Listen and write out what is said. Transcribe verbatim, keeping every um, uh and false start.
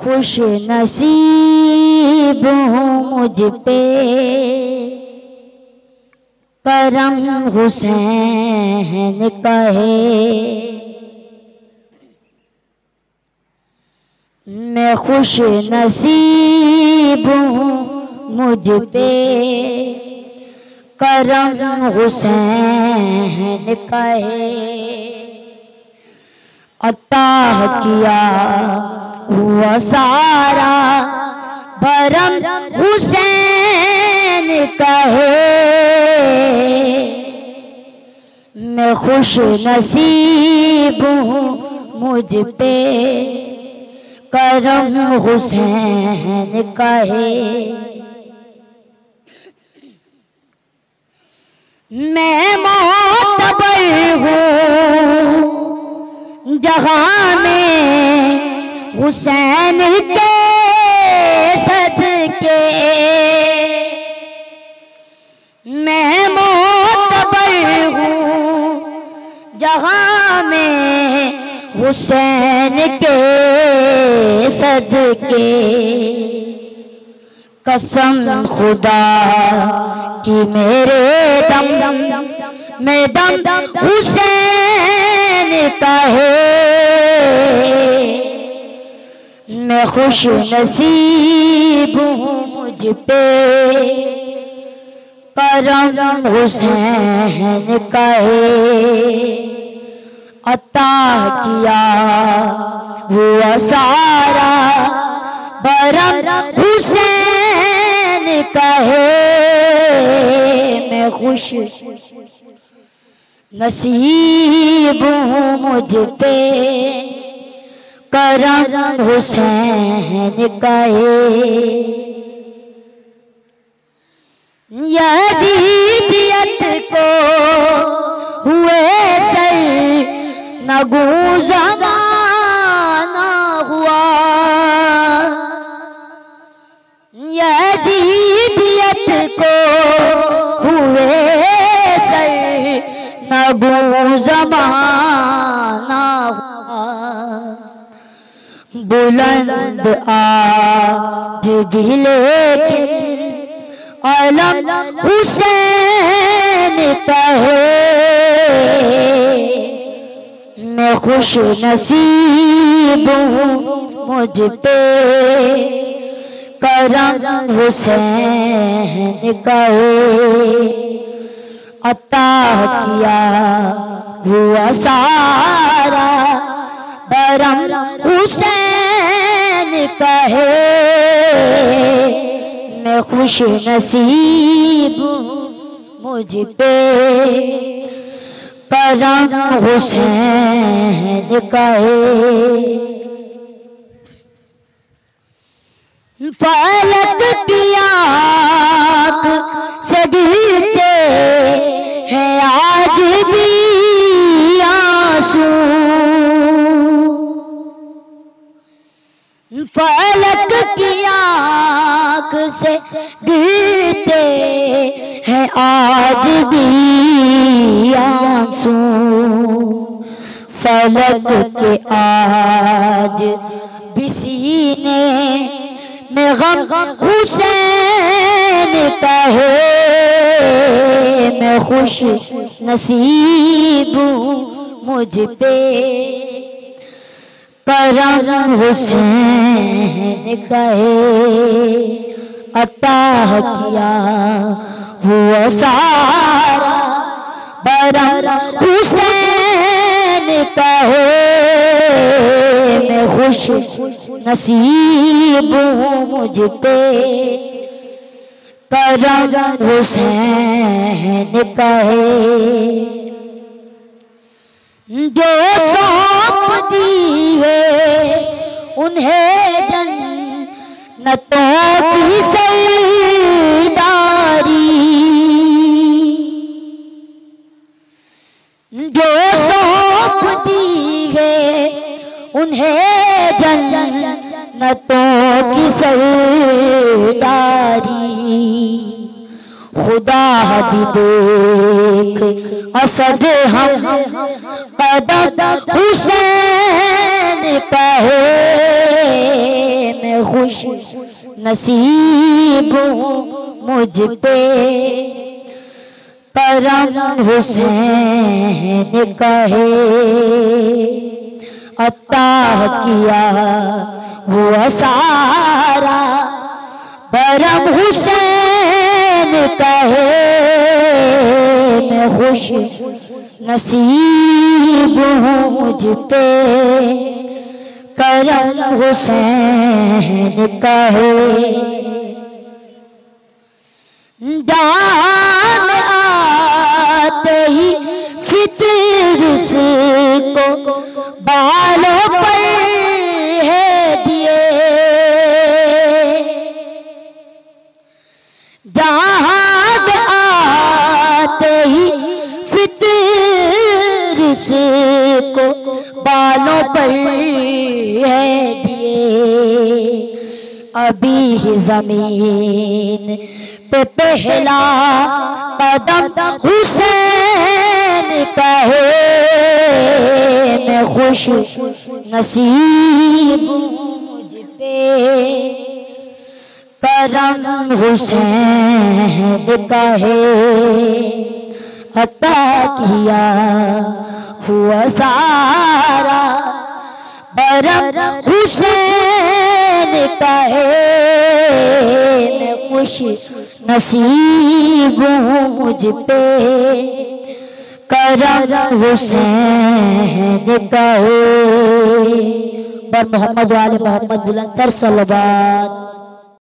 खुश नसीब हूँ मुझ पे करम हुसैन का है। मैं खुश नसीब हूँ मुझ पे करम हुसैन का है। अता किया हुआ सारा भरम हुसैन का है। मैं खुश नसीब हूँ मुझ पे करम हुसैन का है। मैं मोतबर हूँ जहाँ में हुसैन के सदके। मैं मोतबर हूँ जहाँ में हुसैन के सदके। कसम खुदा की मेरे दम में दम हुसैन का है। मैं खुश नसीब हूँ मुझ पे करम हुसैन का है। अता किया हुआ सारा भरम हुसैन का है। मैं खुश नसीब हूँ मुझ पे करम हुसैन का है। यजीदियत को हुए सर नगू ज़माना हुआ। यजीदियत को हुए सर नगू ज़माना हुआ। बुलंद आज भी लेकिन अलम हुसैन का है। मैं खुश नसीब हूँ मुझ पे करम हुसैन का है। अता किया हुआ सारा भरम हुसैन का है। मैं खुश नसीब मुझ पे करम हुसैन का है। फलक की आँख से गिरते हैं आज भी आंसू। फलक की आँख से गिरते हैं आज भी आंसू। फलक के आज भी सीने में गम हुसैन का है। मैं खुश नसीब हूँ मुझ पे करम हुसैन का है। अता किया हुआ सारा भरम हुसैन का है। मैं खुश नसीब हूँ मुझ पे करम हुसैन का है। जो सौंप दी है उन्हें जन्नतों की सरदारी। जो सौंप दी है उन्हें जन्नतों की सरदारी। खुदा भी देख असद हम कदम हुसैन का है। खुश नसीब हूँ मुझ पे करम हुसैन कहे अता किया हुआ सारा करम हुसैन कहे मैं खुश नसीब हूँ मुझ पे करम हुसैन कहे दाम आते ही फितर को बालों पर है दिए दाम आते ही फितर को बालों पर है दिए अभी ही जमीन पे पहला कदम हुसैन कहे मैं खुश नसीब मुझ पे करम हुसैन कहे अता किया हुआ सारा बरम हुसैन कहे मैं खुश नसीब हूँ मुझ पे करम हुसैन कहे। बर मोहम्मद वाले मोहम्मद बुलंदर सल्लल्लाहु